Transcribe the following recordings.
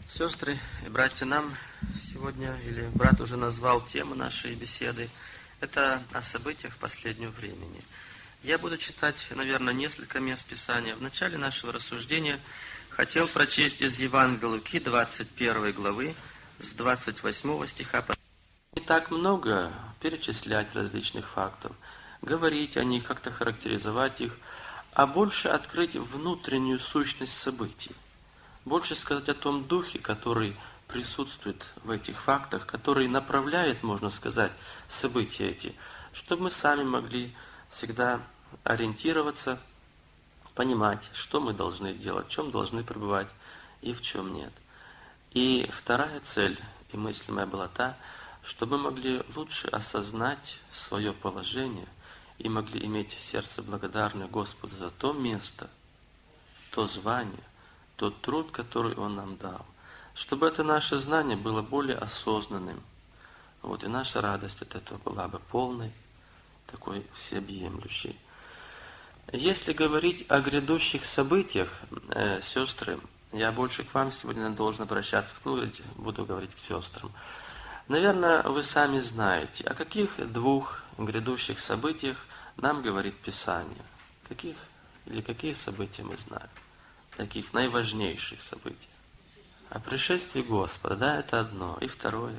Сестры и братья, нам сегодня, или брат уже назвал тему нашей беседы, это о событиях последнего времени. Я буду читать, наверное, несколько мест Писания. В начале нашего рассуждения хотел прочесть из Евангелия Луки 21 главы с 28 стиха. Не так много перечислять различных фактов, говорить о них, как-то характеризовать их, а больше открыть внутреннюю сущность событий. Больше сказать о том духе, который присутствует в этих фактах, который направляет, можно сказать, события эти, чтобы мы сами могли всегда ориентироваться, понимать, что мы должны делать, в чем должны пребывать и в чем нет. И вторая цель и мысль моя была та, чтобы мы могли лучше осознать свое положение и могли иметь сердце благодарное Господу за то место, то звание, тот труд, который Он нам дал, чтобы это наше знание было более осознанным. И наша радость от этого была бы полной, такой всеобъемлющей. Если говорить о грядущих событиях, сестры, я больше к вам сегодня должен обращаться, буду говорить к сестрам. Наверное, вы сами знаете, о каких двух грядущих событиях нам говорит Писание. Какие события мы знаем? Таких наиважнейших событий. О пришествии Господа, да, это одно. И второе,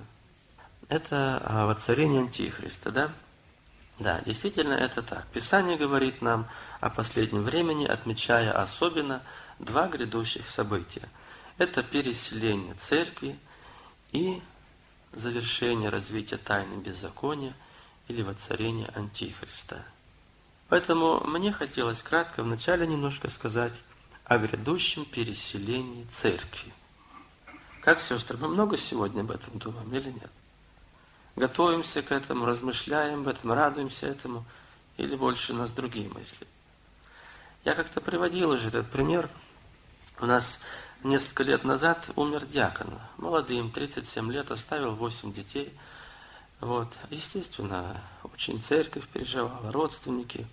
это о воцарении Антихриста, да? Да, действительно это так. Писание говорит нам о последнем времени, отмечая особенно два грядущих события. Это переселение церкви и завершение развития тайны беззакония или воцарение Антихриста. Поэтому мне хотелось кратко вначале немножко сказать о грядущем переселении церкви. Как, сестры, мы много сегодня об этом думаем или нет? Готовимся к этому, размышляем об этом, радуемся этому, или больше у нас другие мысли? Я как-то приводил уже этот пример. У нас несколько лет назад умер диакон. Молодым, 37 лет, оставил 8 детей. Естественно, очень церковь переживала, родственники.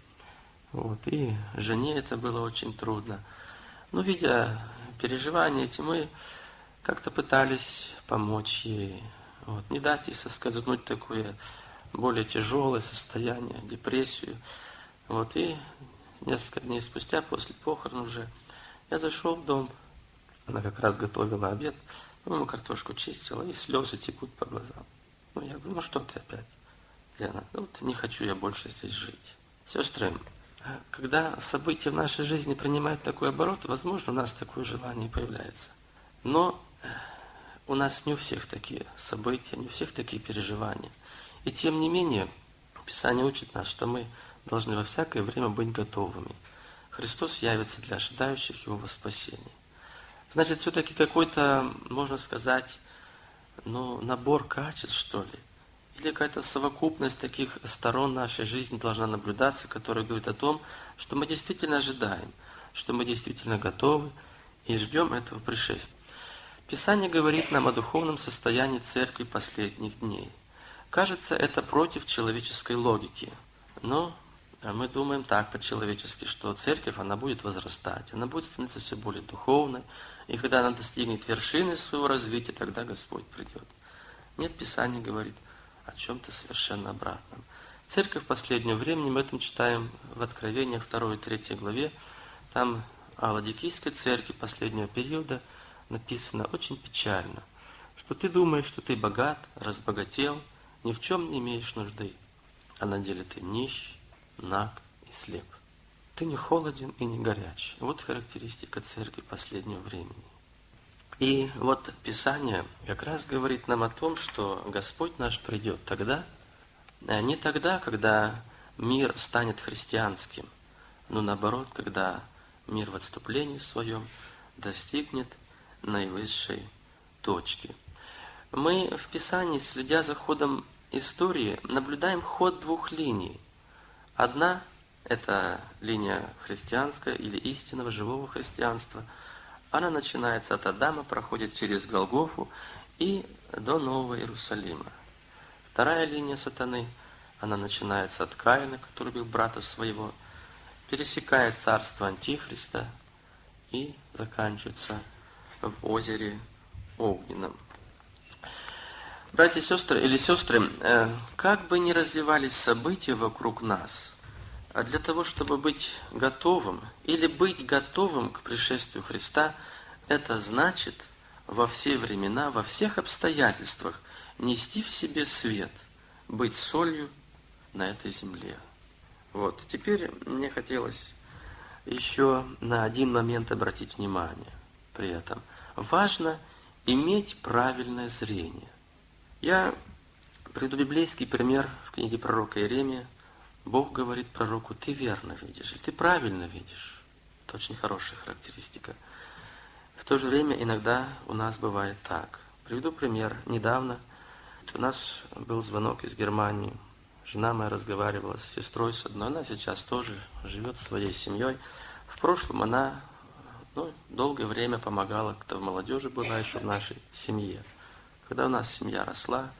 И жене это было очень трудно. Видя переживания эти, мы как-то пытались помочь ей, не дать ей соскользнуть в такое более тяжелое состояние, депрессию. И несколько дней спустя, после похорон уже, я зашел в дом, она как раз готовила обед, по-моему, картошку чистила, и слезы текут по глазам. Я говорю, что ты опять, Лена? Не хочу я больше здесь жить. Сестры, когда события в нашей жизни принимают такой оборот, возможно, у нас такое желание появляется. Но у нас не у всех такие события, не у всех такие переживания. И тем не менее, Писание учит нас, что мы должны во всякое время быть готовыми. Христос явится для ожидающих Его во спасении. Значит, все-таки какой-то, можно сказать, набор качеств, что ли, или какая-то совокупность таких сторон нашей жизни должна наблюдаться, которая говорит о том, что мы действительно ожидаем, что мы действительно готовы и ждем этого пришествия. Писание говорит нам о духовном состоянии церкви последних дней. Кажется, это против человеческой логики, но мы думаем так по-человечески, что церковь, она будет возрастать, она будет становиться все более духовной, и когда она достигнет вершины своего развития, тогда Господь придет. Нет, Писание говорит о чем-то совершенно обратном. Церковь последнего времени, мы это читаем в Откровениях 2 и 3 главе, там о Ладикийской церкви последнего периода написано очень печально, что ты думаешь, что ты богат, разбогател, ни в чем не имеешь нужды, а на деле ты нищ, наг и слеп. Ты не холоден и не горяч. Вот характеристика церкви последнего времени. И Писание как раз говорит нам о том, что Господь наш придет тогда, не тогда, когда мир станет христианским, но наоборот, когда мир в отступлении своем достигнет наивысшей точки. Мы в Писании, следя за ходом истории, наблюдаем ход двух линий. Одна – это линия христианская или истинного живого христианства. Она начинается от Адама, проходит через Голгофу и до Нового Иерусалима. Вторая линия сатаны, она начинается от Каина, который убил брата своего, пересекает царство Антихриста и заканчивается в озере огненном. Братья и сестры, или сестры, как бы ни развивались события вокруг нас, а для того, чтобы быть готовым или быть готовым к пришествию Христа, это значит во все времена, во всех обстоятельствах нести в себе свет, быть солью на этой земле. Вот, теперь мне хотелось еще на один момент обратить внимание при этом. Важно иметь правильное зрение. Я приведу библейский пример в книге пророка Иеремия. Бог говорит пророку: ты верно видишь, или ты правильно видишь. Это очень хорошая характеристика. В то же время иногда у нас бывает так. Приведу пример. Недавно у нас был звонок из Германии. Жена моя разговаривала с сестрой с одной. Она сейчас тоже живет своей семьей. В прошлом она долгое время помогала, кто в молодежи была еще в нашей семье. Когда у нас семья росла,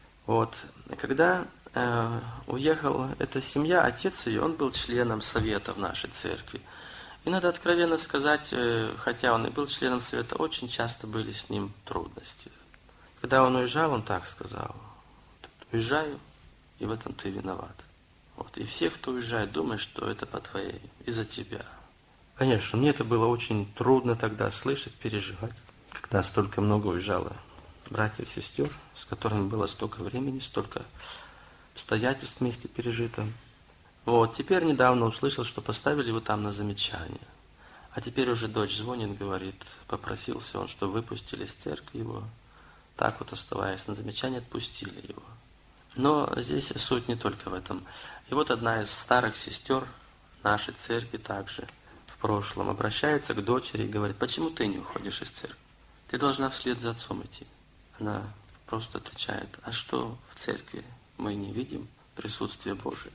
когда уехала эта семья, отец ее, он был членом совета в нашей церкви. И надо откровенно сказать, хотя он и был членом совета, очень часто были с ним трудности. Когда он уезжал, он так сказал: уезжаю, и в этом ты виноват. И всех, кто уезжает, думает, что это по твоей, из-за тебя. Конечно, мне это было очень трудно тогда слышать, переживать, когда столько много уезжало братьев и сестер, с которыми было столько времени, столько обстоятельств вместе пережито. Теперь недавно услышал, что поставили его там на замечание. А теперь уже дочь звонит, говорит, попросился он, что выпустили из церкви его. Так оставаясь на замечание, отпустили его. Но здесь суть не только в этом. И одна из старых сестер нашей церкви также в прошлом обращается к дочери и говорит: почему ты не уходишь из церкви? Ты должна вслед за отцом идти. Она просто отвечает: а что в церкви мы не видим присутствие Божие?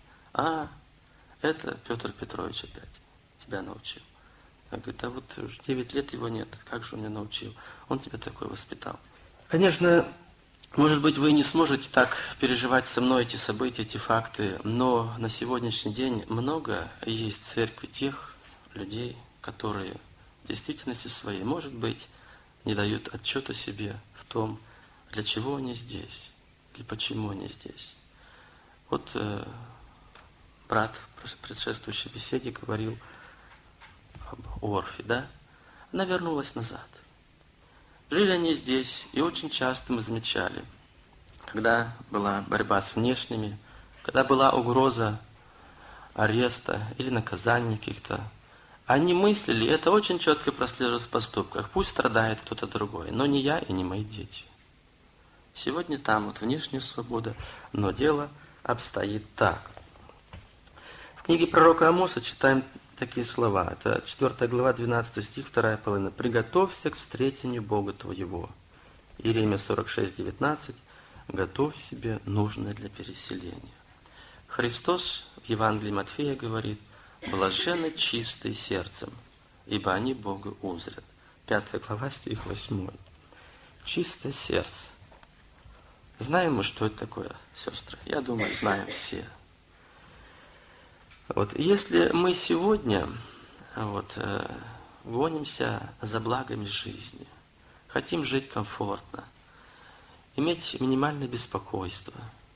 Это Петр Петрович опять тебя научил. Она говорит: уже 9 лет его нет, как же он меня научил? Он тебя такой воспитал. Конечно, может быть, вы не сможете так переживать со мной эти события, эти факты, но на сегодняшний день много есть в церкви тех людей, которые в действительности своей, может быть, не дают отчета себе в том, для чего они здесь, или почему они здесь. Брат в предшествующей беседе говорил об Орфе, да? Она вернулась назад. Жили они здесь, и очень часто мы замечали, когда была борьба с внешними, когда была угроза ареста или наказания каких-то, они мыслили, это очень четко прослеживалось в поступках: пусть страдает кто-то другой, но не я и не мои дети. Сегодня там внешняя свобода, но дело обстоит так. В книге пророка Амоса читаем такие слова. Это 4 глава, 12 стих, 2 половина. «Приготовься к встретению Бога твоего». Иеремия 46, 19. «Готовь себе нужное для переселения». Христос в Евангелии Матфея говорит: «Блаженны чистые сердцем, ибо они Бога узрят». 5 глава, стих 8. Чистое сердце. Знаем мы, что это такое, сестры? Я думаю, знаем все. Если мы сегодня гонимся за благами жизни, хотим жить комфортно, иметь минимальное беспокойство,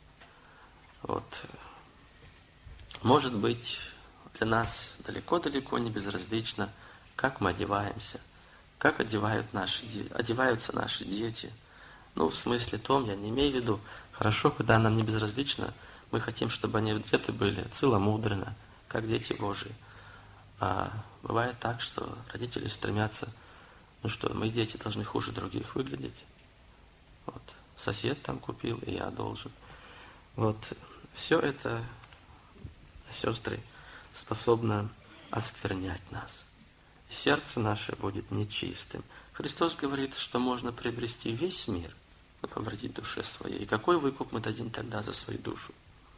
может быть, для нас далеко-далеко не безразлично, как мы одеваемся, как одеваются наши дети. В смысле том, я не имею в виду, хорошо, когда нам не безразлично, мы хотим, чтобы они одеты были целомудренно, как дети Божии. А бывает так, что родители стремятся, мои дети должны хуже других выглядеть. Сосед там купил, и я должен. Все это, сестры, способно осквернять нас. Сердце наше будет нечистым. Христос говорит, что можно приобрести весь мир, но повредить душе своей. И какой выкуп мы дадим тогда за свою душу?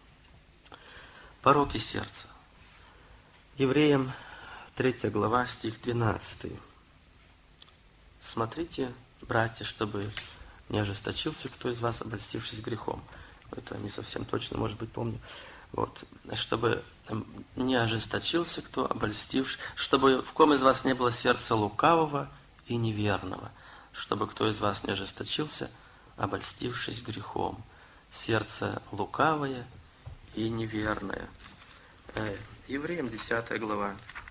Пороки сердца. Евреям 3 глава, стих 12. «Смотрите, братья, чтобы не ожесточился кто из вас, обольстившись грехом». Это не совсем точно, может быть, помню. Чтобы не ожесточился кто, обольстившись, чтобы в ком из вас не было сердца лукавого и неверного, чтобы кто из вас не ожесточился, обольстившись грехом. Сердце лукавое и неверное. Евреям 10 глава,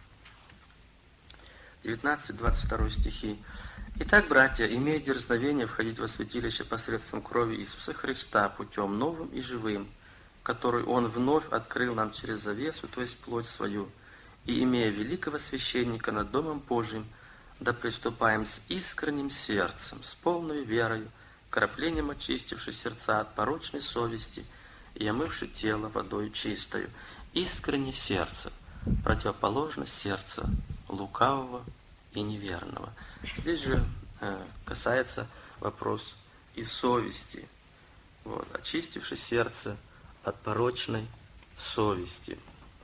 19-22 стихи. Итак, братья, имея дерзновение входить во святилище посредством крови Иисуса Христа путем новым и живым, который Он вновь открыл нам через завесу, то есть плоть свою, и имея великого священника над Домом Божиим, да приступаем с искренним сердцем, с полной верою, краплением очистивши сердца от порочной совести и омывши тело водой чистою. Искренне сердце, противоположность сердца лукавого и неверного. Здесь же касается вопрос и совести. Вот, очистивши сердце от порочной совести.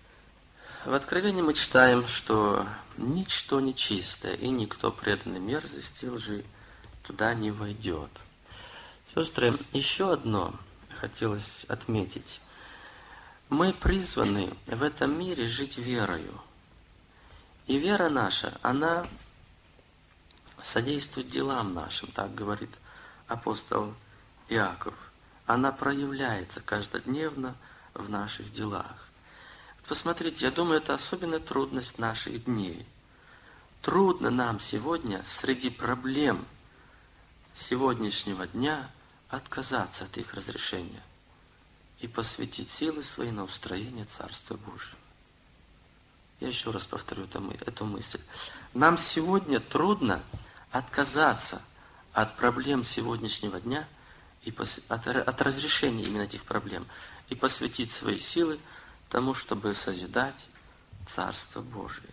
В Откровении мы читаем, что ничто нечистое и никто преданный мерзости и лжи туда не войдет. Сестры, еще одно хотелось отметить. Мы призваны в этом мире жить верою. И вера наша, она содействует делам нашим, так говорит апостол Иаков. Она проявляется каждодневно в наших делах. Посмотрите, я думаю, это особенная трудность наших дней. Трудно нам сегодня среди проблем сегодняшнего дня отказаться от их разрешения и посвятить силы свои на устроение Царства Божьего. Я еще раз повторю эту мысль. Нам сегодня трудно отказаться от проблем сегодняшнего дня и от разрешения именно этих проблем и посвятить свои силы тому, чтобы созидать Царство Божие.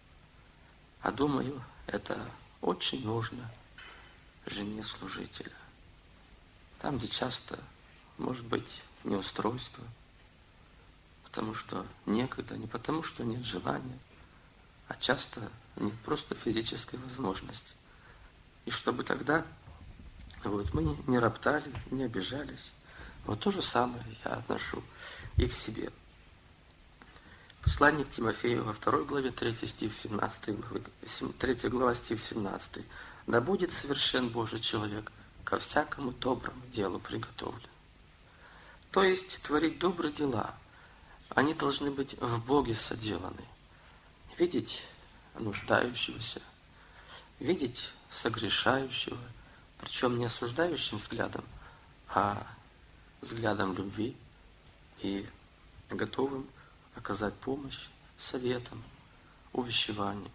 А думаю, это очень нужно жене служителя. Там, где часто может быть неустройство, потому что некогда, не потому что нет желания, а часто нет просто физической возможности. И чтобы тогда мы не роптали, не обижались. Вот то же самое я отношу и к себе. Послание к Тимофею во 2 главе 3 стих 17, 3 глава стих 17. «Да будет совершен Божий человек, ко всякому доброму делу приготовлен». То есть творить добрые дела, они должны быть в Боге соделаны. Видеть нуждающегося, видеть согрешающего, причем не осуждающим взглядом, а взглядом любви и готовым оказать помощь советом, увещеванием.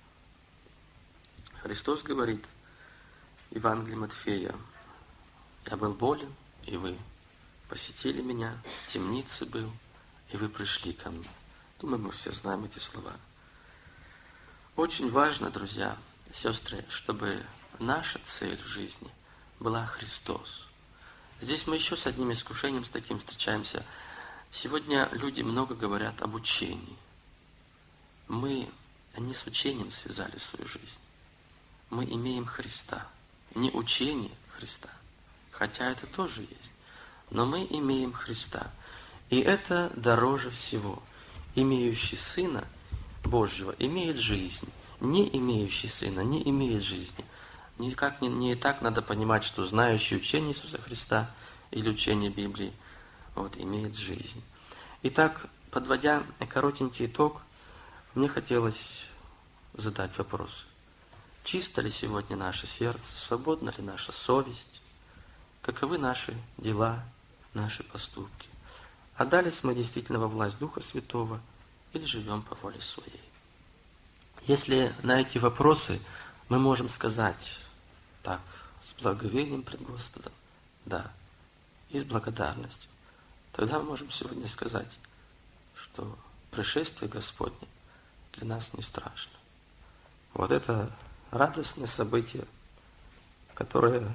Христос говорит в Евангелии Матфея: «Я был болен, и вы посетили меня, в темнице был, и вы пришли ко мне». Думаю, мы все знаем эти слова. Очень важно, друзья, сестры, чтобы наша цель в жизни была Христос. Здесь мы еще с одним искушением, с таким встречаемся. Сегодня люди много говорят об учении. Мы не с учением связали свою жизнь. Мы имеем Христа. Не учение Христа, хотя это тоже есть. Но мы имеем Христа. И это дороже всего. Имеющий Сына Божьего имеет жизнь. Не имеющий Сына не имеет жизни. Никак не так надо понимать, что знающий учение Иисуса Христа или учение Библии имеет жизнь. Итак, подводя коротенький итог, мне хотелось задать вопрос. Чисто ли сегодня наше сердце? Свободна ли наша совесть? Каковы наши дела, наши поступки? Отдались мы действительно во власть Духа Святого или живем по воле своей? Если на эти вопросы мы можем сказать так, с благоговением пред Господом, да, и с благодарностью, тогда мы можем сегодня сказать, что пришествие Господне для нас не страшно. Вот это радостное событие, которое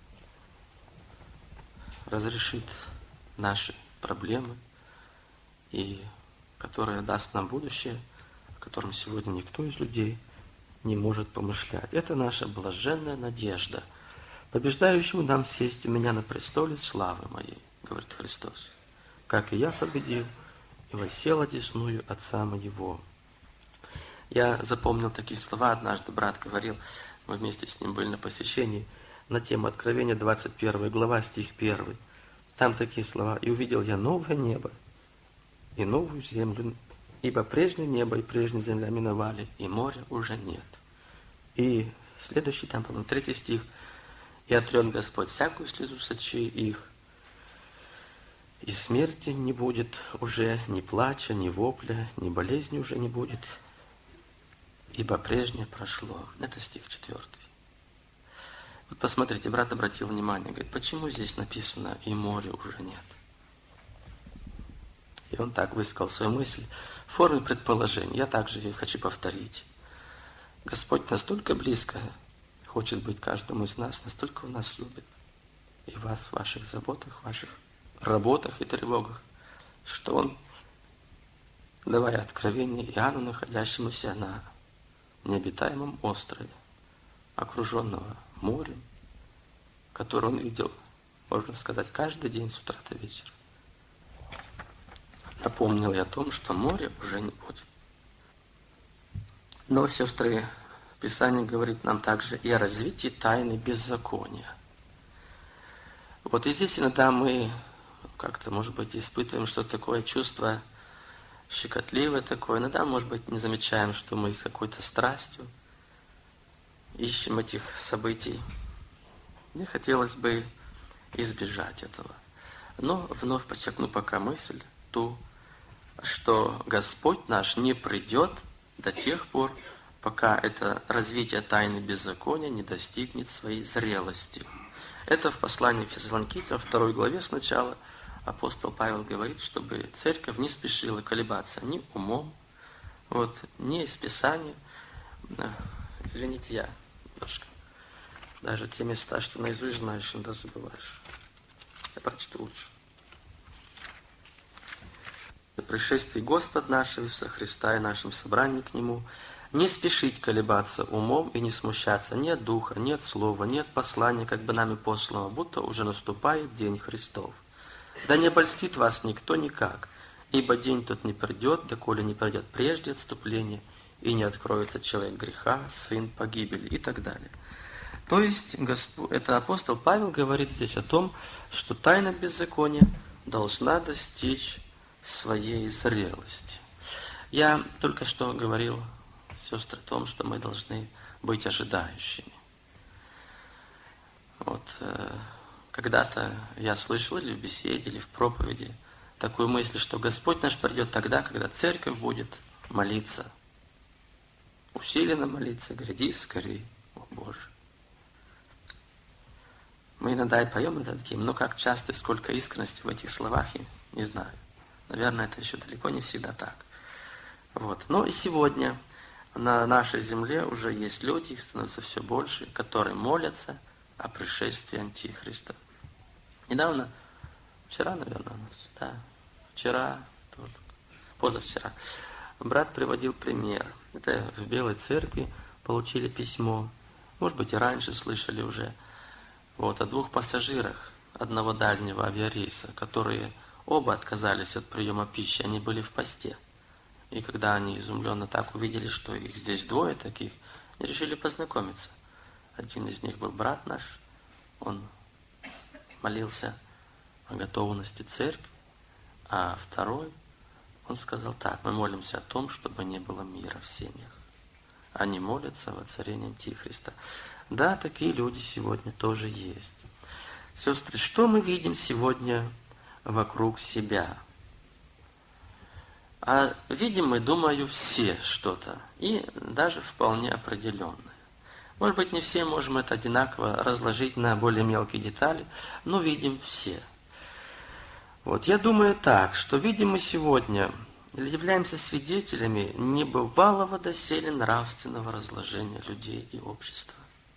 разрешит наши проблемы и которое даст нам будущее, о котором сегодня никто из людей не может помышлять. Это наша блаженная надежда, побеждающему нам сесть у меня на престоле славы моей, говорит Христос, как и я победил и воссел одесную Отца моего. Я запомнил такие слова, однажды брат говорил, мы вместе с ним были на посещении, на тему Откровения 21 глава, стих 1. Там такие слова: «И увидел я новое небо и новую землю, ибо прежнее небо и прежняя земля миновали, и моря уже нет». И следующий там, по-моему, 3 стих: «И отрет Господь всякую слезу с очей их, и смерти не будет уже, ни плача, ни вопля, ни болезни уже не будет, ибо прежнее прошло». Это стих 4. Вот посмотрите, брат обратил внимание, говорит, почему здесь написано «и моря уже нет». И он так высказал свою мысль в форме предположения. Я также ее хочу повторить. Господь настолько близко хочет быть каждому из нас, настолько Он нас любит. И вас в ваших заботах, в ваших работах и тревогах, что Он, давая откровение Иоанну, находящемуся на необитаемом острове, окруженного морем, которое он видел, можно сказать, каждый день с утра до вечера, напомнил я о том, что моря уже не будет. Но, сестры, Писание говорит нам также и о развитии тайны беззакония. Вот и здесь иногда мы как-то, может быть, испытываем что-то такое чувство щекотливое такое. Иногда, может быть, не замечаем, что мы с какой-то страстью ищем этих событий. Мне хотелось бы избежать этого. Но вновь подчеркну пока мысль ту, что Господь наш не придет до тех пор, пока это развитие тайны беззакония не достигнет своей зрелости. Это в послании Фессалоникийцам, 2 главе сначала апостол Павел говорит, чтобы церковь не спешила колебаться ни умом, ни из Писания. Извините, я немножко. Даже те места, что наизусть знаешь, иногда забываешь. Я прочту лучше. «При пришествии Господа нашего Иисуса Христа и нашем собрании к Нему не спешить колебаться умом и не смущаться ни от духа, ни от слова, ни от послания, как бы нами посланного, будто уже наступает день Христов. Да не обольстит вас никто никак, ибо день тот не придет, доколе не придет прежде отступления, и не откроется человек греха, сын погибели», и так далее. То есть, это апостол Павел говорит здесь о том, что тайна беззакония должна достичь своей зрелости. Я только что говорил, сестры, о том, что мы должны быть ожидающими. Когда-то я слышал или в беседе, или в проповеди такую мысль, что Господь наш придет тогда, когда церковь будет молиться. Усиленно молиться: «Гряди скорей, о Боже». Мы иногда и поем это таким, но как часто и сколько искренности в этих словах, я не знаю. Наверное, это еще далеко не всегда так. Но и сегодня на нашей земле уже есть люди, их становится все больше, которые молятся о пришествии Антихриста. Недавно, вчера, наверное, вчера, позавчера, брат приводил пример. Это в Белой Церкви получили письмо, может быть, и раньше слышали уже, о 2 пассажирах одного дальнего авиарейса, которые оба отказались от приема пищи, они были в посте. И когда они изумленно так увидели, что их здесь 2 таких, они решили познакомиться. Один из них был брат наш, он молился о готовности церкви, а второй, он сказал так: мы молимся о том, чтобы не было мира в семьях. Они молятся о воцарении Антихриста. Да, такие люди сегодня тоже есть. Сестры, что мы видим сегодня вокруг себя? А видим мы, думаю, все что-то, и даже вполне определенное. Может быть, не все можем это одинаково разложить на более мелкие детали, но видим все. Я думаю так, что видим мы сегодня, или являемся свидетелями небывалого доселе нравственного разложения людей и общества.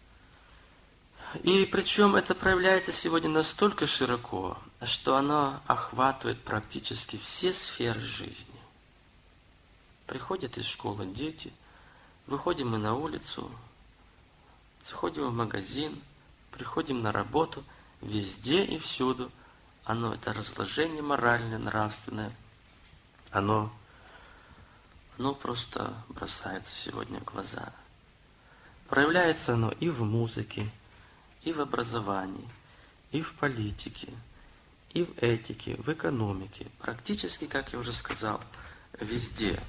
И причем это проявляется сегодня настолько широко, что оно охватывает практически все сферы жизни. Приходят из школы дети, выходим мы на улицу, заходим в магазин, приходим на работу, везде и всюду это разложение моральное, нравственное, оно просто бросается сегодня в глаза. Проявляется оно и в музыке, и в образовании, и в политике, и в этике, в экономике. Практически, как я уже сказал, везде.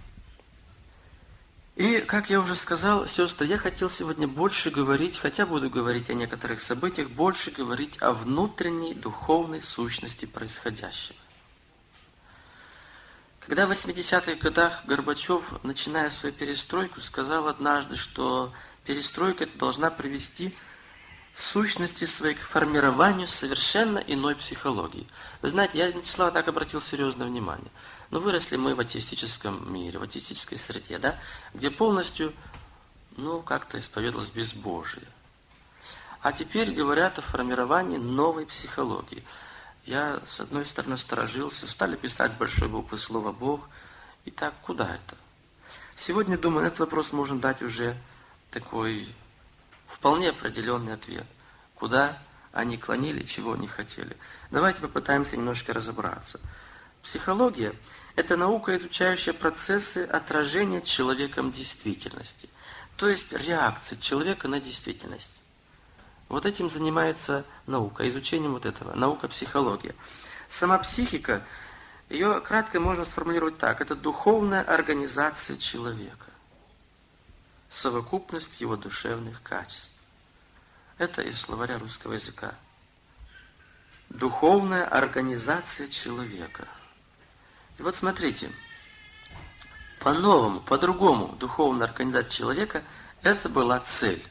И, как я уже сказал, сестры, я хотел сегодня больше говорить, хотя буду говорить о некоторых событиях, больше говорить о внутренней духовной сущности происходящего. Когда в 80-х годах Горбачев, начиная свою перестройку, сказал однажды, что перестройка эта должна привести в сущности своей к формированию совершенно иной психологии. Вы знаете, я на Вячеслава так обратил серьезное внимание. Но выросли мы в атеистическом мире, в атеистической среде, да, где полностью, как-то исповедовалось безбожие. А теперь говорят о формировании новой психологии. Я, с одной стороны, насторожился, стали писать с большой буквы слово «Бог». И так, куда это? Сегодня, думаю, на этот вопрос можно дать уже такой вполне определенный ответ. Куда они клонили, чего они хотели. Давайте попытаемся немножко разобраться. Психология – это наука, изучающая процессы отражения человеком действительности. То есть реакции человека на действительность. Вот этим занимается наука, изучением вот этого, наука-психология. Сама психика, ее кратко можно сформулировать так. Это духовная организация человека. Совокупность его душевных качеств. Это из словаря русского языка. Духовная организация человека. И вот смотрите, по-новому, по-другому духовная организация человека – это была цель.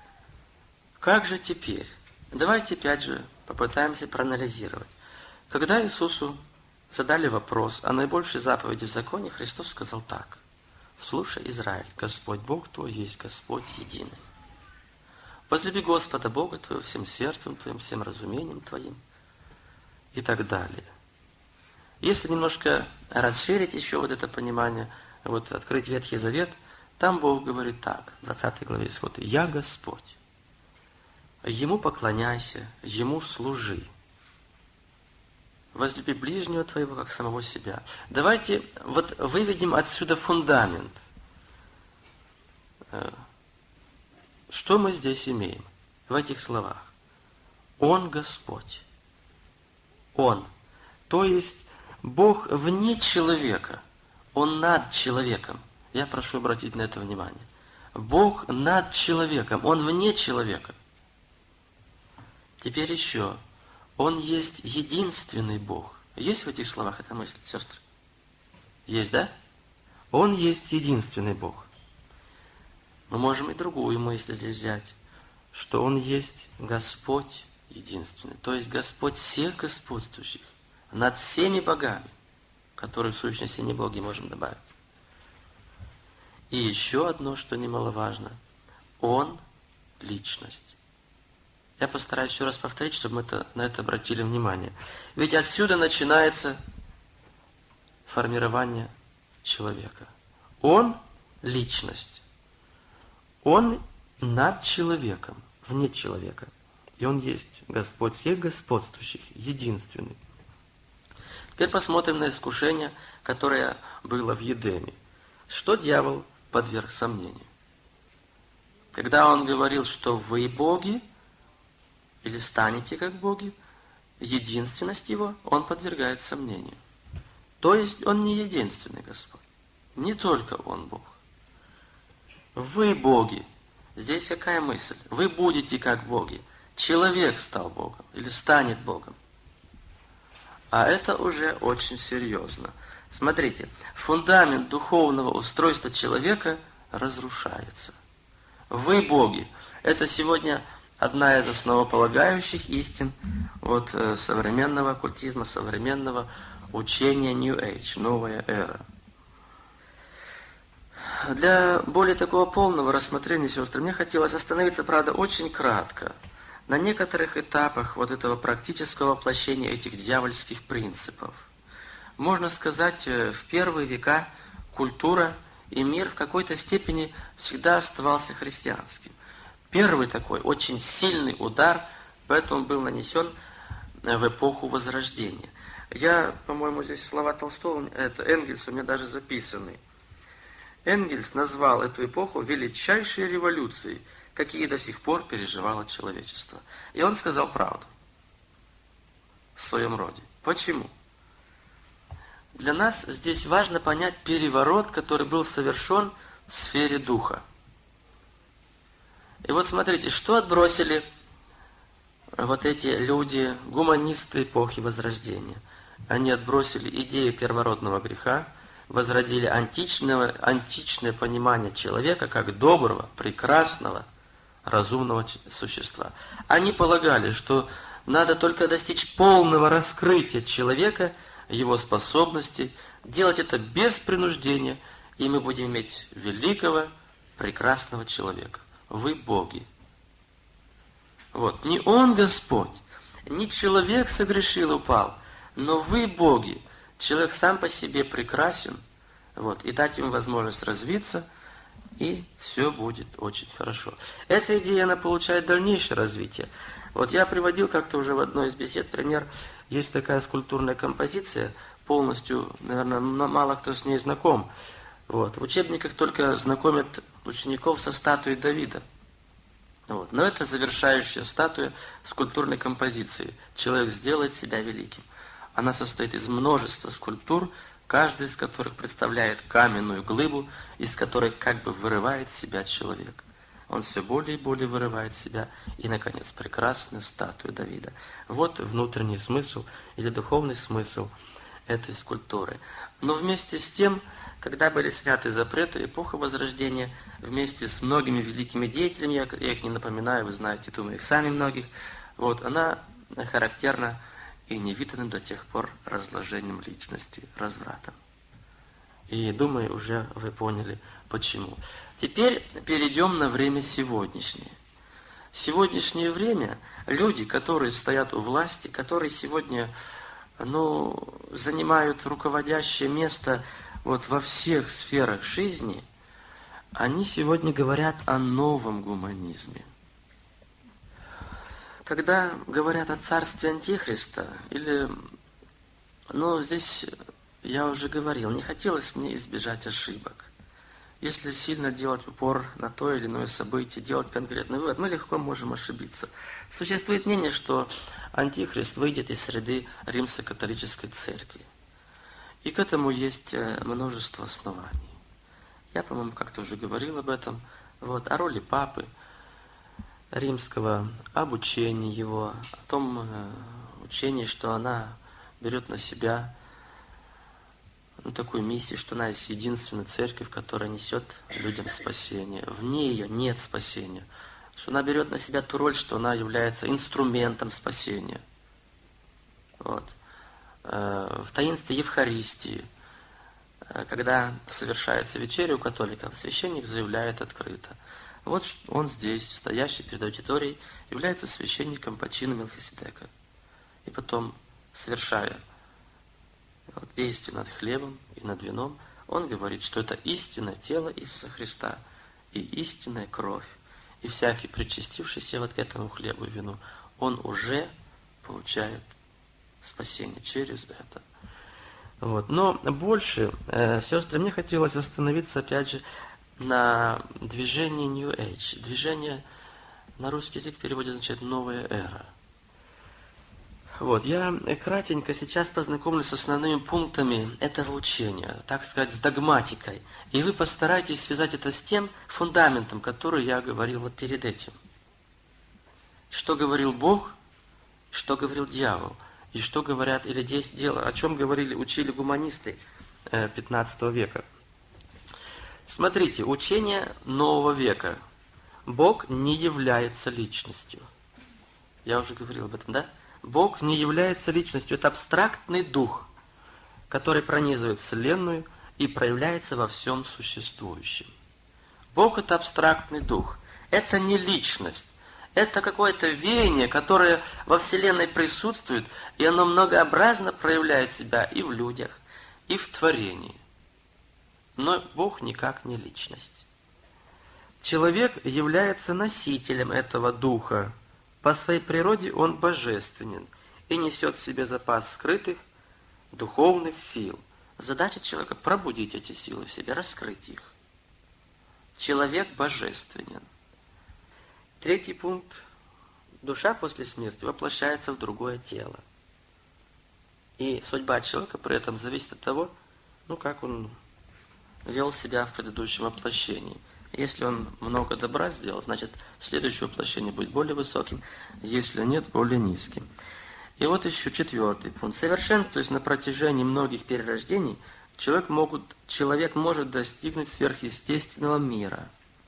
Как же теперь? Давайте опять же попытаемся проанализировать. Когда Иисусу задали вопрос о наибольшей заповеди в законе, Христос сказал так. «Слушай, Израиль, Господь Бог твой есть Господь единый. Возлюби Господа Бога твоего всем сердцем твоим, всем разумением твоим». И так далее. Если немножко расширить еще вот это понимание, вот открыть Ветхий Завет, там Бог говорит так, в 20 главе Исхода: «Я Господь, Ему поклоняйся, Ему служи, возлюби ближнего твоего, как самого себя». Давайте вот выведем отсюда фундамент. Что мы здесь имеем в этих словах? Он Господь. Он. То есть Бог вне человека. Он над человеком. Я прошу обратить на это внимание. Бог над человеком. Он вне человека. Теперь еще. Он есть единственный Бог. Есть в этих словах эта мысль, сестры? Есть, да? Он есть единственный Бог. Мы можем и другую мысль здесь взять, что Он есть Господь единственный, то есть Господь всех господствующих, над всеми богами, которые в сущности не боги, можем добавить. И еще одно, что немаловажно, Он – личность. Я постараюсь еще раз повторить, чтобы мы на это обратили внимание. Ведь отсюда начинается формирование человека. Он – личность. Он над человеком, вне человека. И Он есть Господь всех господствующих, единственный. Теперь посмотрим на искушение, которое было в Едеме. Что дьявол подверг сомнению? Когда он говорил, что вы боги, или станете как боги, единственность его он подвергает сомнению. То есть он не единственный Господь. Не только Он Бог. Вы боги. Здесь какая мысль? Вы будете как боги. Человек стал Богом или станет Богом. А это уже очень серьезно. Смотрите, фундамент духовного устройства человека разрушается. Вы боги. Это сегодня одна из основополагающих истин современного оккультизма, современного учения New Age, новая эра. Для более такого полного рассмотрения, сестры, мне хотелось остановиться, правда, очень кратко на некоторых этапах вот этого практического воплощения этих дьявольских принципов. Можно сказать, в первые века культура и мир в какой-то степени всегда оставался христианским. Первый такой очень сильный удар, поэтому был нанесен в эпоху Возрождения. Я, по-моему, здесь слова Толстого, это Энгельс, у меня даже записаны. Энгельс назвал эту эпоху величайшей революцией, какие до сих пор переживало человечество. И он сказал правду в своем роде. Почему? Для нас здесь важно понять переворот, который был совершен в сфере духа. И вот смотрите, что отбросили вот эти люди, гуманисты эпохи Возрождения. Они отбросили идею первородного греха, возродили античное понимание человека как доброго, прекрасного, разумного существа. Они полагали, что надо только достичь полного раскрытия человека, его способностей, делать это без принуждения, и мы будем иметь великого, прекрасного человека. Вы боги. Вот. Не он Господь, не человек согрешил и упал, но вы боги. Человек сам по себе прекрасен. Вот. И дать ему возможность развиться, и все будет очень хорошо. Эта идея, она получает дальнейшее развитие. Вот я приводил как-то уже в одной из бесед пример. Есть такая скульптурная композиция, полностью, наверное, мало кто с ней знаком. Вот. В учебниках только знакомят учеников со статуей Давида. Вот. Но это завершающая статуя скульптурной композиции. Человек сделает себя великим. Она состоит из множества скульптур, каждый из которых представляет каменную глыбу, из которой как бы вырывает себя человек. Он все более и более вырывает себя. И, наконец, прекрасная статуя Давида. Вот внутренний смысл или духовный смысл этой скульптуры. Но вместе с тем, когда были сняты запреты, эпоха Возрождения, вместе с многими великими деятелями, я их не напоминаю, вы знаете, думаю, их сами многих, вот, она характерна и невиданным до тех пор разложением личности, развратом. И, думаю, уже вы поняли, почему. Теперь перейдем на время сегодняшнее. В сегодняшнее время люди, которые стоят у власти, которые сегодня, занимают руководящее место вот во всех сферах жизни, они сегодня говорят о новом гуманизме. Когда говорят о царстве Антихриста, или, здесь я уже говорил, не хотелось мне избежать ошибок. Если сильно делать упор на то или иное событие, делать конкретный вывод, мы легко можем ошибиться. Существует мнение, что Антихрист выйдет из среды Римско-католической церкви. И к этому есть множество оснований. Я, по-моему, как-то уже говорил об этом. Вот, о роли Папы Римского, об учении его, о том учении, что она берет на себя такую миссию, что она есть единственная церковь, которая несет людям спасение. Вне ее нет спасения. Что она берет на себя ту роль, что она является инструментом спасения. Вот. В таинстве Евхаристии, когда совершается вечеря у католиков, священник заявляет открыто: вот он здесь, стоящий перед аудиторией, является священником по чину Мелхиседека. И потом, совершая действие над хлебом и над вином, он говорит, что это истинное тело Иисуса Христа и истинная кровь. И всякий, причастившийся вот к этому хлебу и вину, он уже получает спасение через это. Вот. Но больше, сестры, мне хотелось остановиться опять же на движении New Age. Движение на русский язык в переводе означает «новая эра». Вот, я кратенько сейчас познакомлюсь с основными пунктами этого учения, так сказать, с догматикой. И вы постарайтесь связать это с тем фундаментом, который я говорил вот перед этим. Что говорил Бог, что говорил дьявол, и что говорят или о чем учили гуманисты 15 века. Смотрите, учение нового века. Бог не является личностью. Я уже говорил об этом, да? Бог не является личностью. Это абстрактный дух, который пронизывает Вселенную и проявляется во всем существующем. Бог – это абстрактный дух. Это не личность. Это какое-то веяние, которое во Вселенной присутствует, и оно многообразно проявляет себя и в людях, и в творении. Но Бог никак не личность. Человек является носителем этого духа. По своей природе он божественен и несет в себе запас скрытых духовных сил. Задача человека – пробудить эти силы в себе, раскрыть их. Человек божественен. Третий пункт. Душа после смерти воплощается в другое тело. И судьба человека при этом зависит от того, как он вел себя в предыдущем воплощении. Если он много добра сделал, значит, следующее воплощение будет более высоким, если нет, более низким. И вот еще четвертый пункт. Совершенствуясь на протяжении многих перерождений, человек может достигнуть сверхъестественного мира.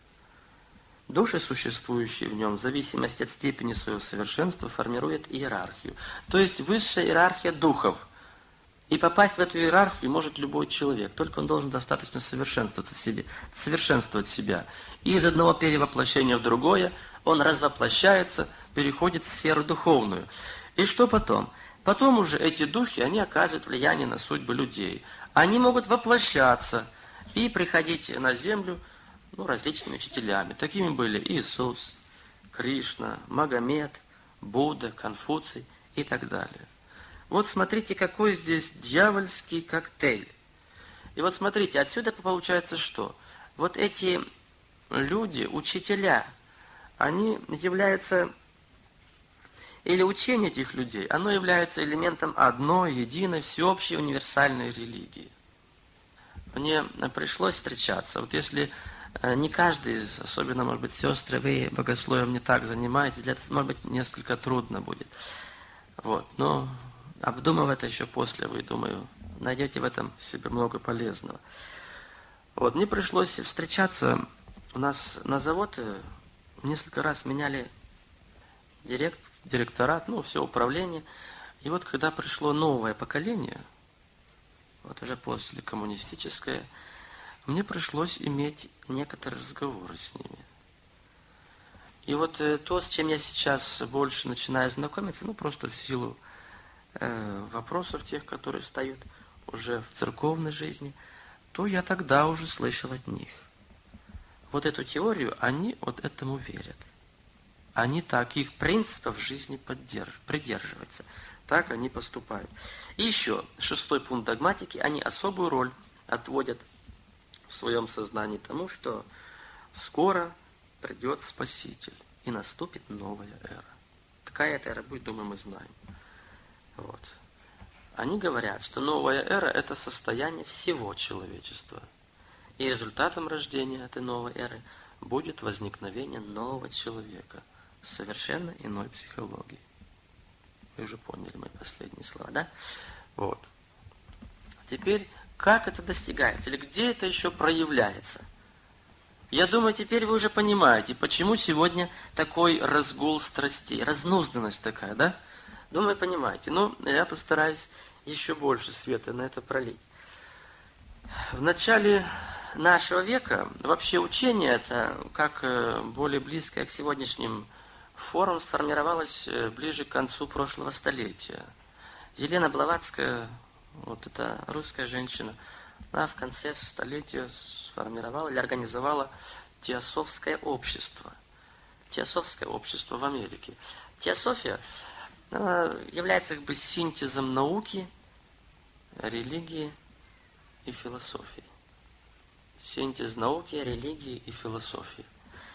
Души, существующие в нем, в зависимости от степени своего совершенства, формируют иерархию. То есть высшая иерархия духов. И попасть в эту иерархию может любой человек, только он должен достаточно совершенствовать себя. И из одного перевоплощения в другое он развоплощается, переходит в сферу духовную. И что потом? Потом уже эти духи, они оказывают влияние на судьбы людей. Они могут воплощаться и приходить на землю различными учителями. Такими были Иисус, Кришна, Магомед, Будда, Конфуций и так далее. Вот смотрите, какой здесь дьявольский коктейль. И вот смотрите, отсюда получается что? Вот эти люди, учителя, они являются, или учение этих людей, оно является элементом одной, единой, всеобщей, универсальной религии. Мне пришлось встречаться. Вот если не каждый, особенно, может быть, сестры, вы богословием не так занимаетесь, для этого, может быть, несколько трудно будет. Вот, но обдумав это еще после, вы, думаю, найдете в этом в себе много полезного. Вот, мне пришлось встречаться, у нас на завод несколько раз меняли директорат, все управление. И вот когда пришло новое поколение, вот уже после коммунистическое, мне пришлось иметь некоторые разговоры с ними. И вот то, с чем я сейчас больше начинаю знакомиться, просто в силу вопросов тех, которые встают уже в церковной жизни, то я тогда уже слышал от них. Вот эту теорию, они вот этому верят. Они таких принципов в жизни придерживаются. Так они поступают. И еще, 6-й пункт догматики, они особую роль отводят в своем сознании тому, что скоро придет Спаситель, и наступит новая эра. Какая эта эра будет, думаю, мы знаем. Вот. Они говорят, что новая эра – это состояние всего человечества. И результатом рождения этой новой эры будет возникновение нового человека с совершенно иной психологией. Вы уже поняли мои последние слова, да? Вот. Теперь, как это достигается, или где это еще проявляется? Я думаю, теперь вы уже понимаете, почему сегодня такой разгул страстей, разнузданность такая, да? Думаю, понимаете. Я постараюсь еще больше света на это пролить. В начале нашего века вообще учение это, как более близкое к сегодняшним формам, сформировалось ближе к концу прошлого столетия. Елена Блаватская, вот эта русская женщина, она в конце столетия сформировала или организовала теософское общество. Теософское общество в Америке. Теософия является синтезом науки, религии и философии. Синтез науки, религии и философии.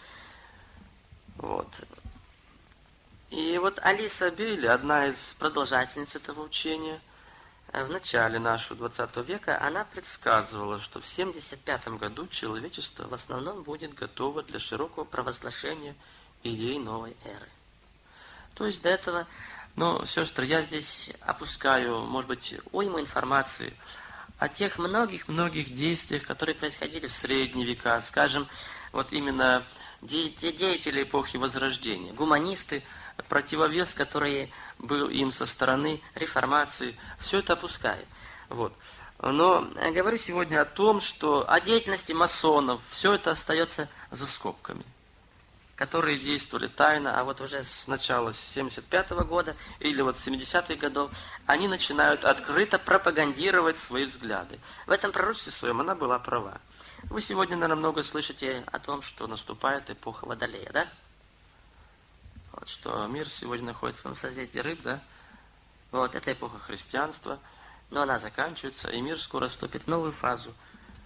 Вот. И вот Алиса Бейли, одна из продолжательниц этого учения, в начале нашего 20 века, она предсказывала, что в 1975 году человечество в основном будет готово для широкого провозглашения идей новой эры. То есть до этого, сестры, я здесь опускаю, может быть, уйму информации о тех многих-многих действиях, которые происходили в средние века, скажем, вот именно те деятели эпохи Возрождения, гуманисты, противовес, который был им со стороны реформации, все это опускаю. Вот. Но говорю сегодня о том, что о деятельности масонов все это остается за скобками, которые действовали тайно, а вот уже с начала 1975 года или вот с 70-х годов они начинают открыто пропагандировать свои взгляды. В этом пророчестве своем она была права. Вы сегодня, наверное, много слышите о том, что наступает эпоха Водолея, да? Вот, что мир сегодня находится в своем созвездии рыб, да? Вот, это эпоха христианства, но она заканчивается, и мир скоро вступит в новую фазу,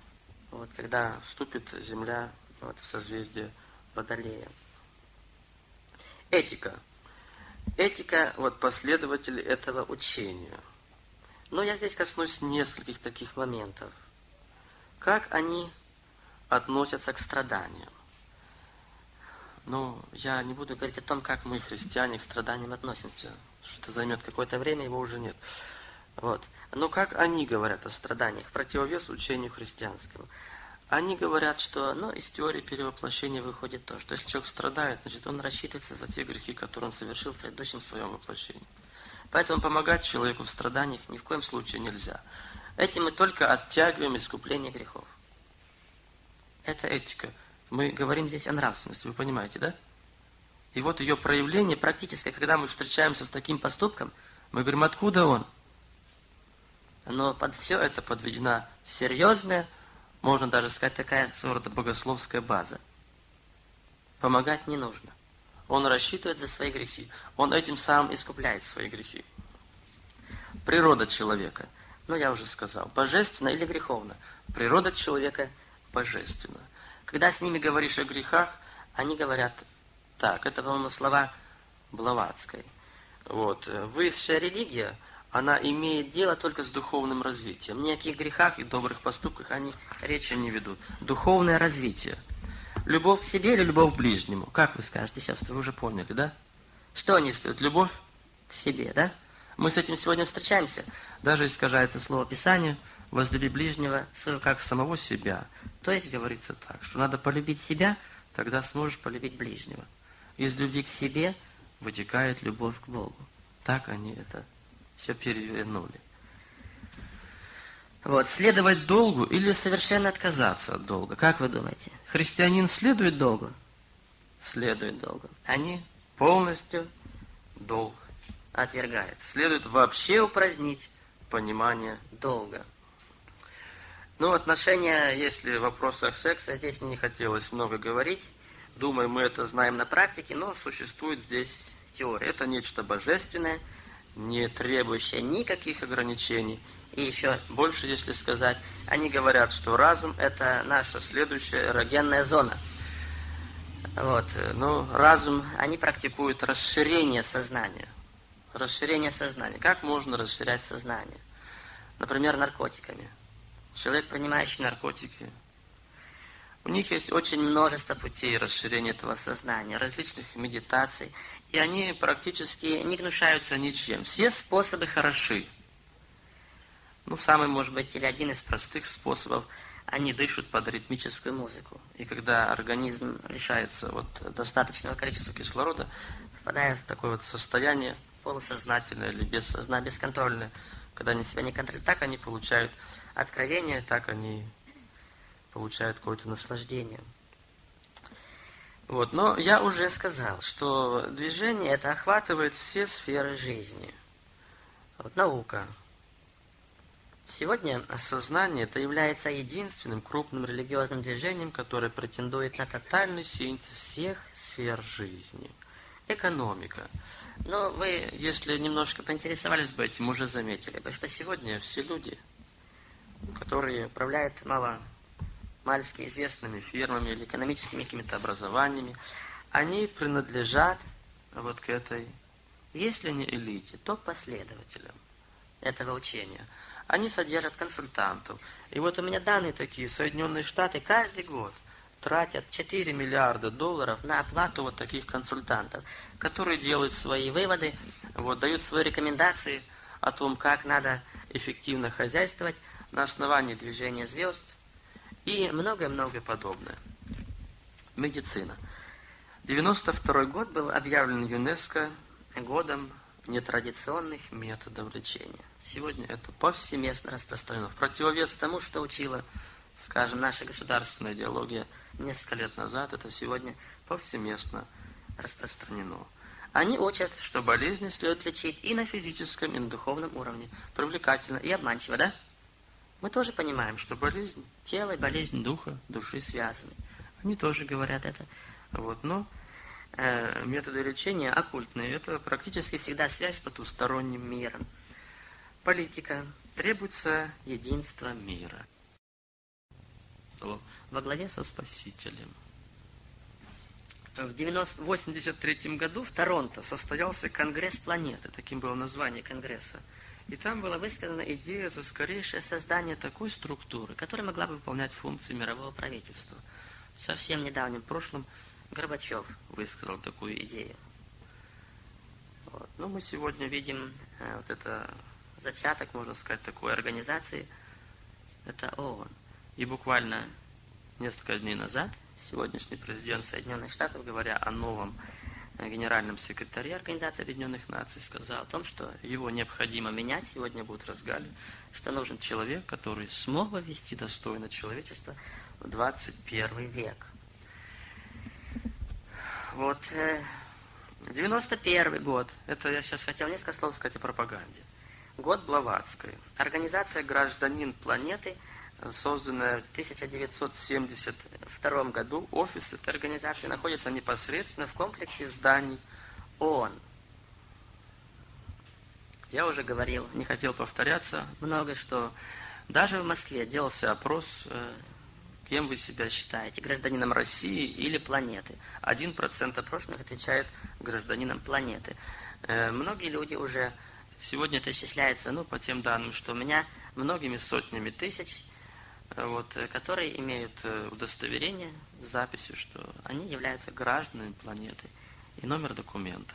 вот, когда вступит Земля в созвездие Водолея. Этика. Этика, вот последователи этого учения. Но я здесь коснусь нескольких таких моментов. Как они относятся к страданиям? Ну, я не буду говорить о том, как мы, христиане, к страданиям относимся. Что это займет какое-то время, его уже нет. Вот. Но как они говорят о страданиях, в противовес учению христианскому? Они говорят, что, из теории перевоплощения выходит то, что если человек страдает, значит, он рассчитывается за те грехи, которые он совершил в предыдущем своем воплощении. Поэтому помогать человеку в страданиях ни в коем случае нельзя. Этим мы только оттягиваем искупление грехов. Это этика. Мы говорим здесь о нравственности, вы понимаете, да? И вот ее проявление практическое, когда мы встречаемся с таким поступком, мы говорим, откуда он? Но под все это подведена серьезная, можно даже сказать, такая сорта богословская база. Помогать не нужно. Он рассчитывает за свои грехи. Он этим самым искупляет свои грехи. Природа человека. Я уже сказал, божественно или греховно. Природа человека божественна. Когда с ними говоришь о грехах, они говорят так. Это, по-моему, слова Блаватской. Высшая религия, она имеет дело только с духовным развитием. Ни о каких грехах и добрых поступках они речи не ведут. Духовное развитие. Любовь к себе или любовь к ближнему? Как вы скажете, сестры, вы уже поняли, да? Что они исповедуют? Любовь к себе, да? Мы с этим сегодня встречаемся. Даже искажается слово Писания, возлюби ближнего как самого себя. То есть говорится так, что надо полюбить себя, тогда сможешь полюбить ближнего. Из любви к себе вытекает любовь к Богу. Так они это все перевернули. Следовать долгу или совершенно отказаться от долга? Как вы думаете? Христианин следует долгу? Следует долгу. Они полностью долг отвергают. Следует вообще упразднить понимание долга. Отношения, если в вопросах секса, здесь мне не хотелось много говорить. Думаю, мы это знаем на практике, но существует здесь теория. Это нечто божественное, не требующее никаких ограничений. И еще больше, если сказать, они говорят, что разум – это наша следующая эрогенная зона. Разум, они практикуют расширение сознания. Расширение сознания. Как можно расширять сознание? Например, наркотиками. Человек, принимающий наркотики, у них есть очень множество путей расширения этого сознания, различных медитаций, и они практически не гнушаются ничем. Все способы хороши. Самый, может быть, или один из простых способов, они дышат под ритмическую музыку. И когда организм лишается достаточного количества кислорода, впадает в такое состояние полусознательное или бесконтрольное, когда они себя не контролируют, так они получают откровение, так они получают какое-то наслаждение. Но я уже сказал, что движение это охватывает все сферы жизни. Наука. Сегодня сознание это является единственным крупным религиозным движением, которое претендует на тотальный синтез всех сфер жизни. Экономика. Вы, если немножко поинтересовались бы этим, уже заметили бы, что сегодня все люди, которые управляют мальски известными фирмами или экономическими какими-то образованиями, они принадлежат к этой, если не элите, то последователям этого учения. Они содержат консультантов. И у меня данные такие, Соединенные Штаты каждый год тратят $4 миллиарда на оплату таких консультантов, которые делают свои выводы, дают свои рекомендации о том, как надо эффективно хозяйствовать на основании движения звезд и многое-многое подобное. Медицина. 1992 год был объявлен ЮНЕСКО годом нетрадиционных методов лечения. Сегодня это повсеместно распространено. В противовес тому, что учила, скажем, наша государственная идеология несколько лет назад, это сегодня повсеместно распространено. Они учат, что болезни следует лечить и на физическом, и на духовном уровне. Привлекательно и обманчиво, да? Мы тоже понимаем, что болезнь тела и болезнь духа, души связаны. Они тоже говорят это. Но методы лечения оккультные, это практически всегда связь с потусторонним миром. Политика. Требуется единство мира. Во главе со Спасителем. В 1983 году в Торонто состоялся Конгресс планеты, таким было название Конгресса. И там была высказана идея за скорейшее создание такой структуры, которая могла бы выполнять функции мирового правительства. В совсем недавнем прошлом Горбачев высказал такую идею. Вот. Ну, мы сегодня видим вот это зачаток, можно сказать, такой организации. Это ООН. И буквально несколько дней назад сегодняшний президент Соединенных Штатов, говоря о новом генеральном секретаре Организации Объединенных Наций, сказал о том, что его необходимо менять, сегодня будет разговаривать, что нужен человек, который смог бы вести достойно человечество в 21 век. Вот, 91 год, это я сейчас хотел несколько слов сказать о пропаганде. Год Блаватской. Организация «Гражданин планеты», созданная в 1972 году, офис этой организации находится непосредственно в комплексе зданий ООН. Я уже говорил, не хотел повторяться много, что даже в Москве делался опрос, кем вы себя считаете, гражданином России или планеты. 1% опрошенных отвечает гражданином планеты. Многие люди уже, сегодня это исчисляется, по тем данным, что у меня многими сотнями тысяч, которые имеют удостоверение с записью, что они являются гражданами планеты, и номер документа.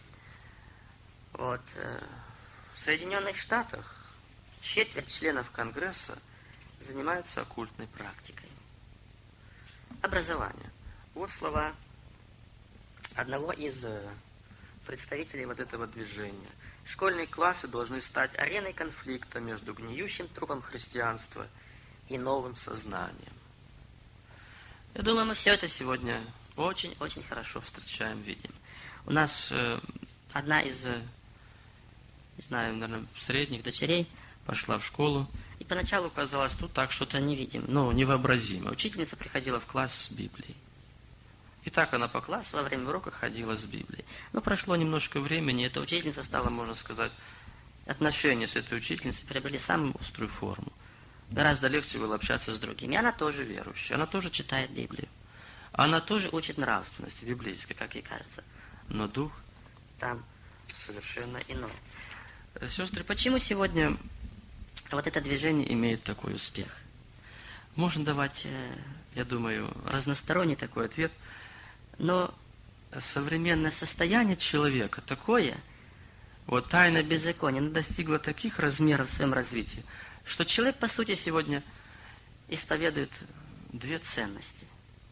В Соединенных Штатах четверть членов Конгресса занимаются оккультной практикой. Образование. Вот слова одного из представителей этого движения. Школьные классы должны стать ареной конфликта между гниющим трупом христианства и новым сознанием. Я думаю, мы все это сегодня очень-очень хорошо встречаем, видим. У нас одна из, не знаю, наверное, средних дочерей пошла в школу, и поначалу казалось, тут так что-то не видим, невообразимо. Учительница приходила в класс с Библией. И так она по классу во время урока ходила с Библией. Но прошло немножко времени, и эта учительница стала, можно сказать, отношения с этой учительницей приобрели самую острую форму. Гораздо легче было общаться с другими. И она тоже верующая, она тоже читает Библию. Она тоже учит нравственности библейской, как ей кажется. Но дух там совершенно иной. Сестры, почему сегодня это движение имеет такой успех? Можно давать, я думаю, разносторонний такой ответ, но современное состояние человека такое, тайна беззакония, она достигла таких размеров в своем развитии, что человек, по сути, сегодня исповедует две ценности.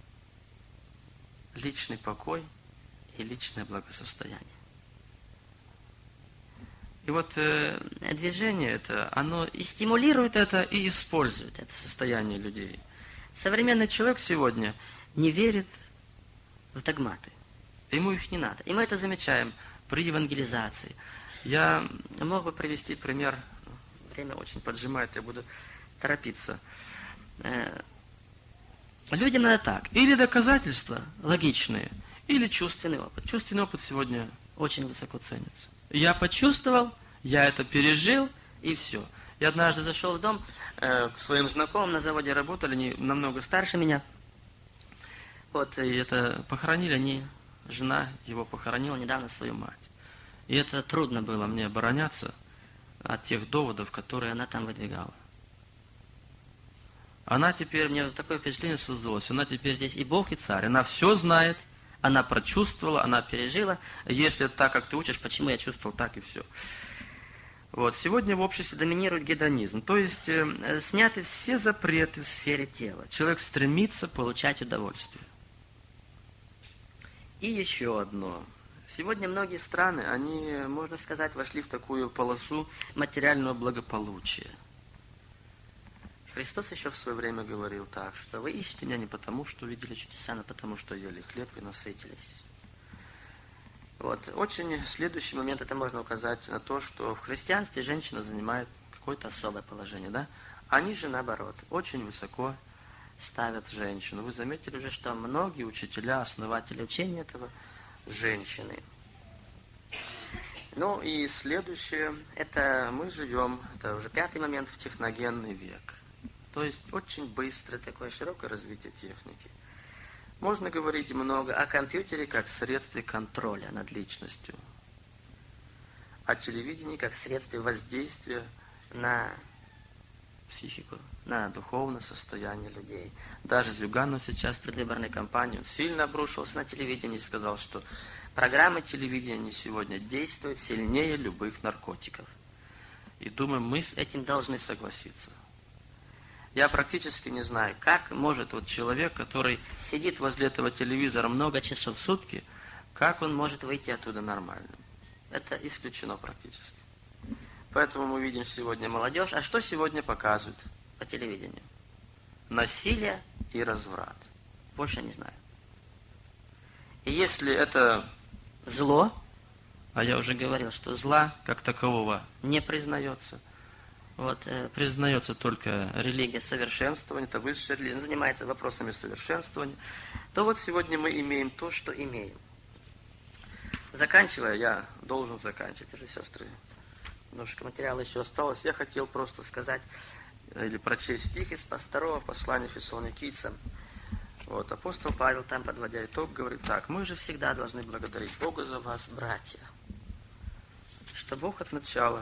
Личный покой и личное благосостояние. И движение это, оно и стимулирует это, и использует это состояние людей. Современный человек сегодня не верит в догматы. Ему их не надо. И мы это замечаем при евангелизации. Я мог бы привести пример. Время очень поджимает, я буду торопиться. Людям надо так. Или доказательства логичные, или чувственный опыт. Чувственный опыт сегодня очень высоко ценится. Я почувствовал, я это пережил, и все. Я однажды зашел в дом к своим знакомым, на заводе работали, они намного старше меня. И это похоронили жена его похоронила недавно свою мать. И это трудно было мне обороняться от тех доводов, которые она там выдвигала. Она теперь, мне такое впечатление создалось, она теперь здесь и Бог, и Царь. Она все знает, она прочувствовала, она пережила. Если это так, как ты учишь, почему я чувствовал так и все. Сегодня в обществе доминирует гедонизм, то есть сняты все запреты в сфере тела. Человек стремится получать удовольствие. И еще одно. Сегодня многие страны, они, можно сказать, вошли в такую полосу материального благополучия. Христос еще в свое время говорил так, что вы ищете меня не потому, что увидели чудеса, но потому, что ели хлеб и насытились. Очень следующий момент, это можно указать на то, что в христианстве женщина занимает какое-то особое положение, да? Они же, наоборот, очень высоко ставят женщину. Вы заметили уже, что многие учителя, основатели учения этого женщины. И следующее, это мы живем, это уже пятый момент, в техногенный век. То есть очень быстрое такое широкое развитие техники. Можно говорить много о компьютере как средстве контроля над личностью, о телевидении как средстве воздействия на психику, на духовное состояние людей. Даже Зюганов сейчас в предвыборной кампании сильно обрушился на телевидение и сказал, что программы телевидения сегодня действуют сильнее любых наркотиков. И думаю, мы с этим должны согласиться. Я практически не знаю, как может вот человек, который сидит возле этого телевизора много часов в сутки, как он может выйти оттуда нормальным. Это исключено практически. Поэтому мы видим сегодня молодежь. А что сегодня показывают по телевидению? Насилие и разврат. Больше не знаю. И если это зло, а я уже говорил, что зла как такового не признается, признается только религия совершенствования, это высшая религия, занимается вопросами совершенствования, то вот сегодня мы имеем то, что имеем. Заканчивая, я должен заканчивать, уже сестры. Немножко материала еще осталось. Я хотел просто сказать или прочесть стих из второго послания фессалоникийцам. Апостол Павел там, подводя итог, говорит так: мы же всегда должны благодарить Бога за вас, братья, что Бог от начала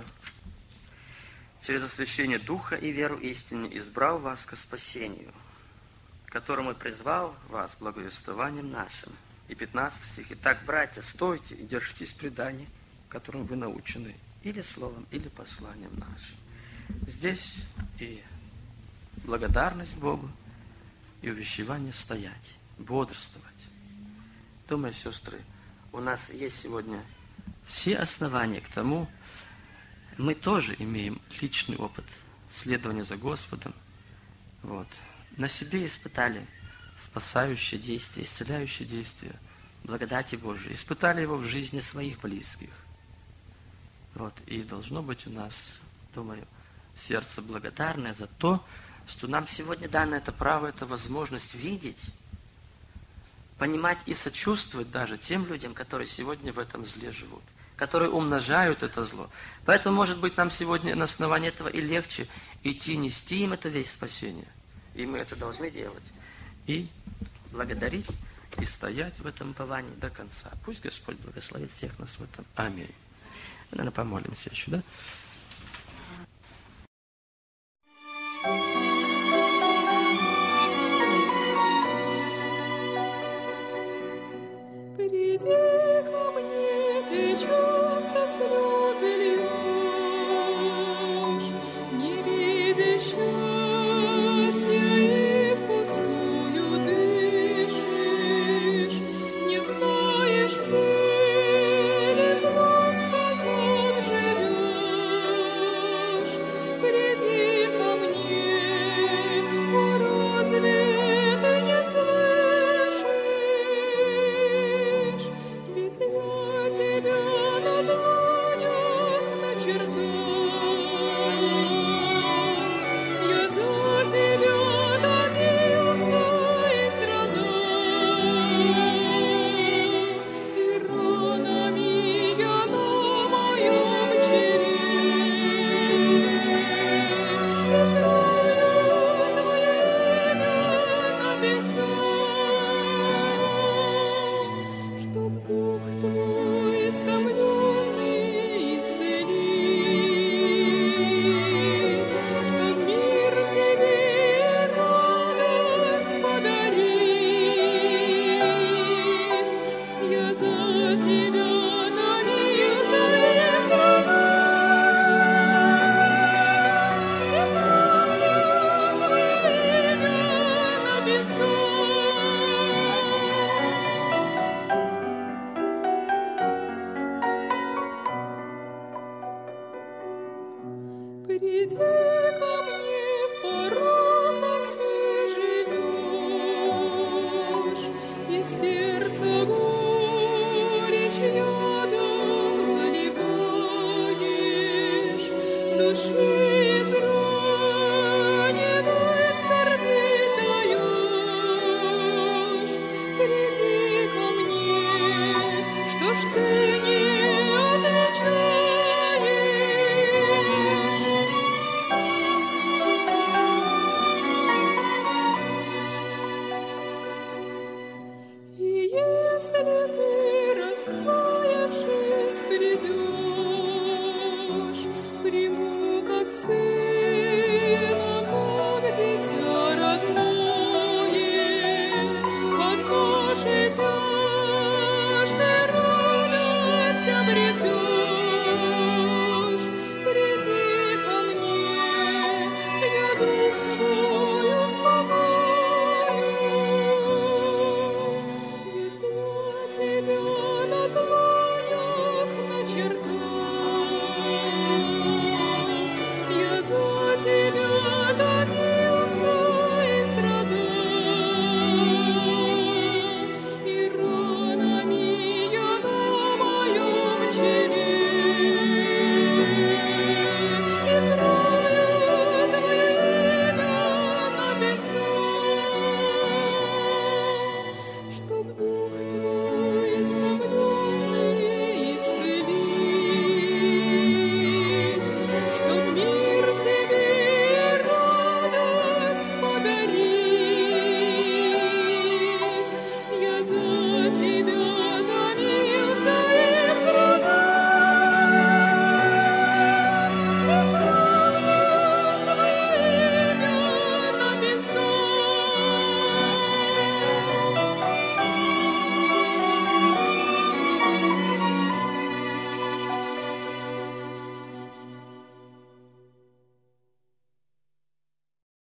через освящение Духа и веру истине избрал вас ко спасению, которому призвал вас благовествованием нашим. И 15 стих. Итак, братья, стойте и держитесь преданий, которым вы научены, или словом, или посланием нашим. Здесь и благодарность Богу, и увещевание стоять, бодрствовать. Думаю, сестры, у нас есть сегодня все основания к тому. Мы тоже имеем личный опыт следования за Господом. На себе испытали спасающее действие, исцеляющее действие благодати Божией. Испытали его в жизни своих близких. И должно быть у нас, думаю, сердце благодарное за то, что нам сегодня дано это право, эта возможность видеть, понимать и сочувствовать даже тем людям, которые сегодня в этом зле живут, которые умножают это зло. Поэтому, может быть, нам сегодня на основании этого и легче идти, нести им эту весть спасения. И мы это должны делать. И благодарить, и стоять в этом уповании до конца. Пусть Господь благословит всех нас в этом. Аминь. Наверное, помолимся еще, да? Приди ко мне, ты часто слезы льешь, не видя счастья и впустую дышишь, не знаешь цели, просто как живешь. Приди ко мне, о, разве ты не слышишь? Ведь я тебя на дланях начертал, я за тебя томился и страдал, и ранами я на моем челе, и кровью твое имя написал, чтоб дух твой истомленный исцелить, чтоб мир тебе и радость подарить. Я за тебя томился и страдал, и кровью твое имя написал. Приди ко мне в пороках ты живешь, и сердце горечь ядом заливаешь, души